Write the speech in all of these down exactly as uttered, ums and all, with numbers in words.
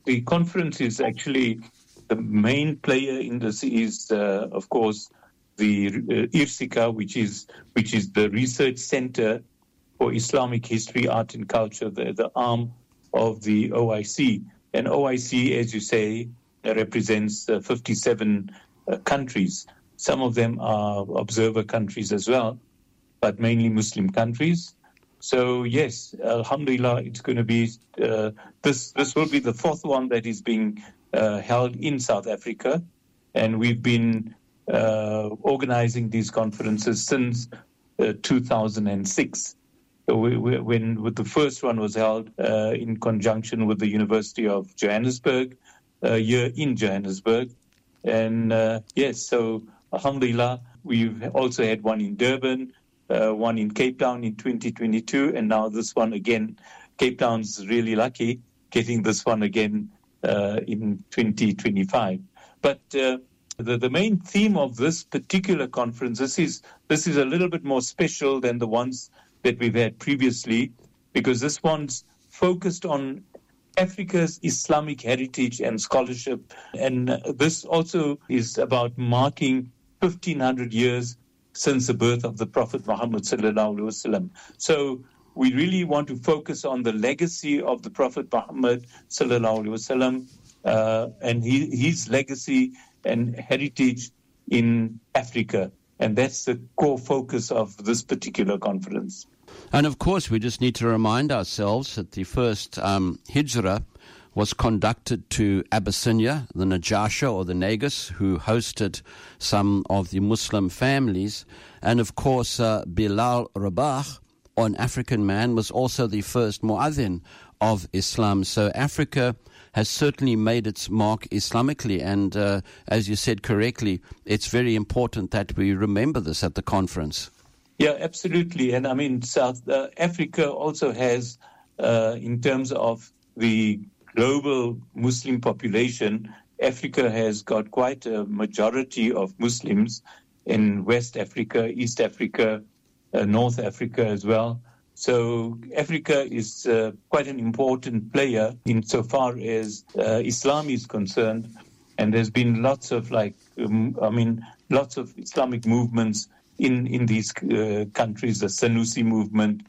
the conference is actually the main player in this is, uh, of course, the uh, IRSICA, which is which is the research center for Islamic history, art, and culture, the, the arm of the O I C. And O I C, as you say, represents uh, fifty-seven uh, countries. Some of them are observer countries as well, but mainly Muslim countries. So yes, alhamdulillah, it's going to be, uh, this this will be the fourth one that is being uh, held in South Africa. And we've been uh, organizing these conferences since uh, two thousand six. So we, we, when with the first one was held uh, in conjunction with the University of Johannesburg, uh, here in Johannesburg. And uh, yes, so alhamdulillah, we've also had one in Durban, uh, one in Cape Town in twenty twenty-two, and now this one again. Cape Town's really lucky getting this one again uh, in twenty twenty-five. But uh, the, the main theme of this particular conference, this is, this is a little bit more special than the ones that we've had previously, because this one's focused on Africa's Islamic heritage and scholarship. And uh, this also is about marking fifteen hundred years since the birth of the Prophet Muhammad sallallahu alaihi wasallam. So we really want to focus on the legacy of the Prophet Muhammad sallallahu alaihi wasallam uh, and he, his legacy and heritage in Africa. And that's the core focus of this particular conference. And of course, we just need to remind ourselves that the first um, hijrah was conducted to Abyssinia, the Najashi or the Negus, who hosted some of the Muslim families. And of course, uh, Bilal Rabah, an African man, was also the first mu'adhin of Islam. So Africa has certainly made its mark Islamically. And uh, as you said correctly, it's very important that we remember this at the conference. Yeah, absolutely. And I mean, South uh, Africa also has, uh, in terms of the global Muslim population, Africa has got quite a majority of Muslims in West Africa, East Africa, uh, North Africa as well. So Africa is uh, quite an important player insofar as uh, Islam is concerned. And there's been lots of like, um, I mean, lots of Islamic movements in, in these uh, countries, the Sanusi movement,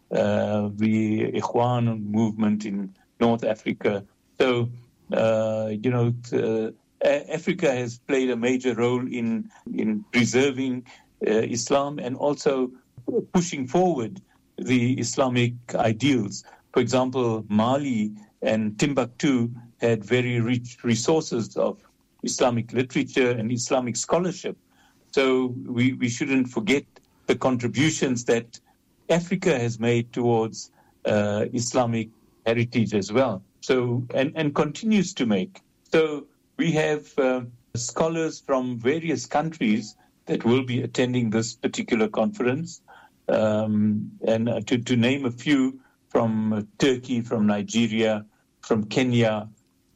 uh, the Ikhwan movement in North Africa. So, uh, you know, uh, Africa has played a major role in, in preserving uh, Islam and also pushing forward the Islamic ideals. For example, Mali and Timbuktu had very rich resources of Islamic literature and Islamic scholarship. So we, we shouldn't forget the contributions that Africa has made towards uh, Islamic heritage as well. So and, and continues to make. So we have uh, scholars from various countries that will be attending this particular conference. Um, and uh, to, to name a few, from uh, Turkey, from Nigeria, from Kenya,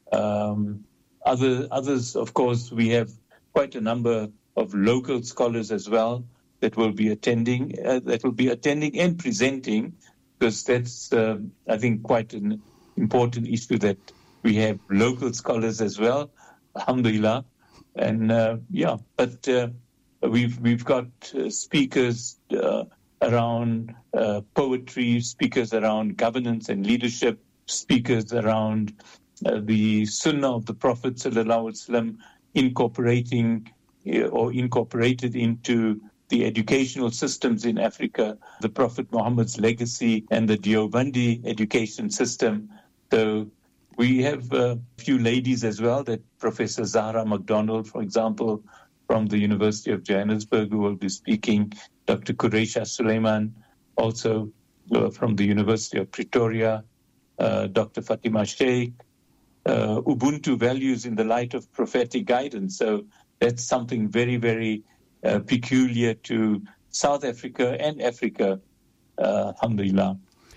um, other others, of course, we have quite a number of local scholars as well that will be attending, uh, that will be attending and presenting, because that's, uh, I think, quite an important issue that we have local scholars as well, alhamdulillah. And uh, yeah, but uh, we've we've got uh, speakers uh, around uh, poetry, speakers around governance and leadership, speakers around uh, the Sunnah of the Prophet sallallahu alaihi wasallam, incorporating uh, or incorporated into the educational systems in Africa, the Prophet Muhammad's legacy and the Deobandi education system. So we have a few ladies as well, that Professor Zahra McDonald, for example, from the University of Johannesburg, who will be speaking, Doctor Qureisha Suleiman, also uh, from the University of Pretoria, uh, Doctor Fatima Sheikh, uh, Ubuntu values in the light of prophetic guidance. So that's something very, very uh, peculiar to South Africa and Africa, uh, alhamdulillah.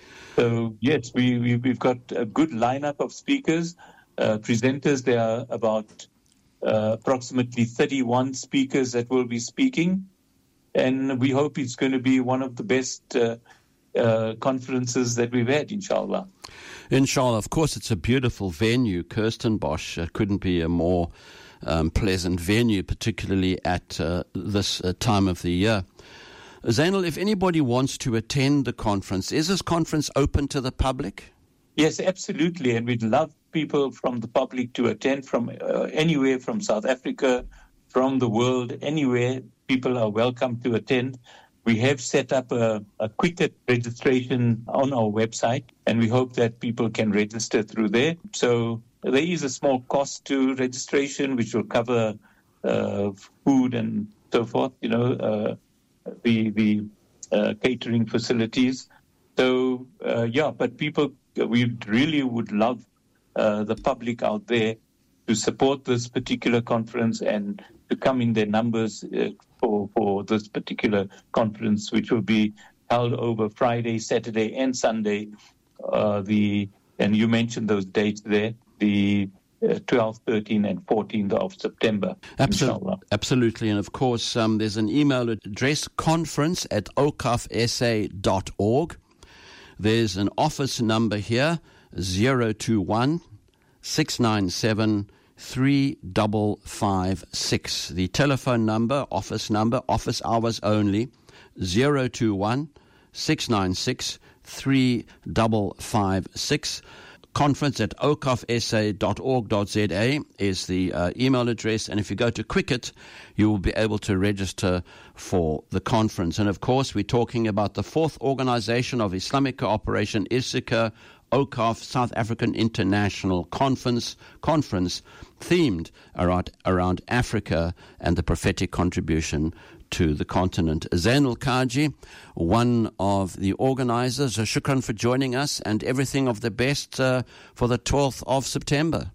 So yes, we, we, we've got a good lineup of speakers, uh, presenters. There are about uh, approximately thirty-one speakers that will be speaking. And we hope it's going to be one of the best uh, uh, conferences that we've had, inshallah. Inshallah. Of course, it's a beautiful venue. Kirstenbosch uh, couldn't be a more um, pleasant venue, particularly at uh, this uh, time of the year. Zainul, if anybody wants to attend the conference, is this conference open to the public? Yes, absolutely. And we'd love people from the public to attend from uh, anywhere from South Africa, from the world, anywhere. People are welcome to attend. We have set up a, a quicker registration on our website, and we hope that people can register through there. So there is a small cost to registration, which will cover uh, food and so forth, you know, uh, the the uh, catering facilities. So, uh, yeah, but people, we really would love uh, the public out there to support this particular conference and to come in their numbers uh, for, for this particular conference, which will be held over Friday, Saturday, and Sunday. Uh, the and you mentioned those dates there, the uh, twelfth, thirteenth, and fourteenth of September. Absolutely, absolutely. And of course, um, there's an email address, conference at o c a f s a dot org. There's an office number here, zero two one, six nine seven, three five five six. The telephone number, office number, office hours only, zero two one, six nine six, three five five six. Conference at o c a f s a dot org dot z a is the uh, email address, and if you go to Quicket, you will be able to register for the conference. And of course, we're talking about the fourth organization of Islamic cooperation, ISICA, O C A F, South African International Conference, conference themed around, around Africa and the prophetic contribution to the continent. Zainul Kaji, one of the organizers, uh, shukran for joining us, and everything of the best uh, for the twelfth of September.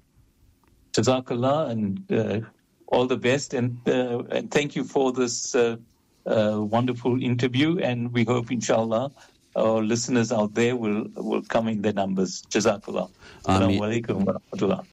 Jazakallah, and uh, all the best, and, uh, and thank you for this uh, uh, wonderful interview, and we hope, inshallah, our listeners out there will, will come in their numbers. Jazakallah. Assalamu alaikum wa rahmatullah.